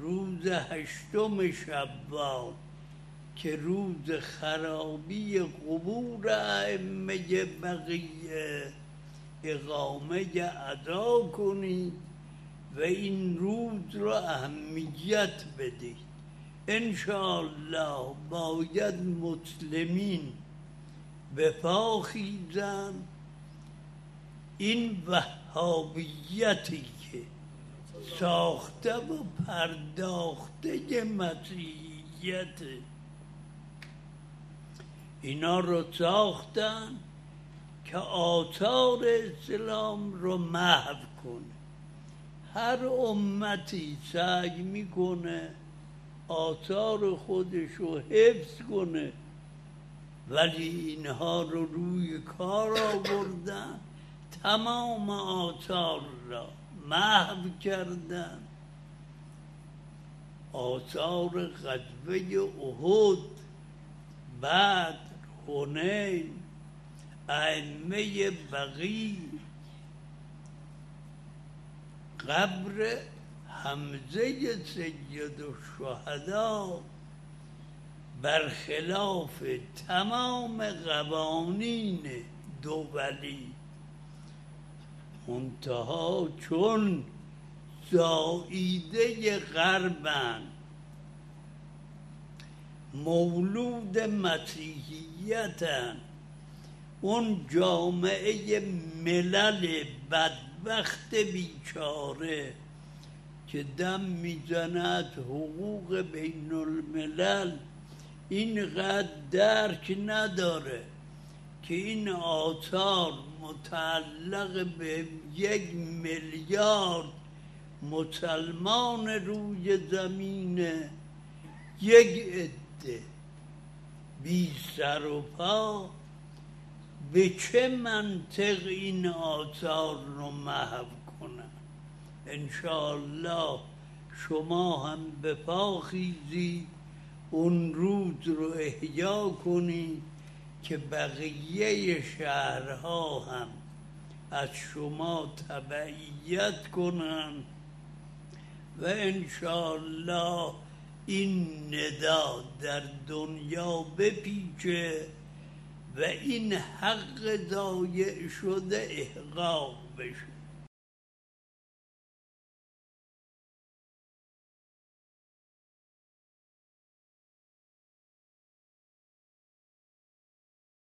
روز 8 شوال که روز خرابی قبور ائمه بقیه اقامه ادا کنید و این روز را اهمیت بدید. انشاءالله باید مسلمین به پا خیزند. این وهابیتی که ساخته و پرداخته مسیحیت، اینا رو ساختن که آثار اسلام رو محو کنه. هر امتی سعی میکنه آثار خودش رو حفظ کنه، ولی اینها رو روی کار آوردن، تمام آثار را محو کردن. آثار غزوه احد، بدر، حنین، ائمه بقیع، قبر حمزه سید الشهدا، برخلاف تمام قوانین دولی، منتها چون زائیده غربن، مولود مسیحیتن، اون جامعه ملل بدبخت بیچاره که دم میزند حقوق بین الملل، اینقدر درک نداره که این آثار متعلق به 1 میلیارد مسلمان روی زمین، یک عده بی سر و پا به چه منطق این آثار رو محو کنن؟ انشاءالله شما هم به پا خیزید، اون روز رو احیا کنید که بقیه شهرها هم از شما تبعیت کنن و انشاءالله این ندا در دنیا بپیچه و این حق ضایع شده احقاق بشه.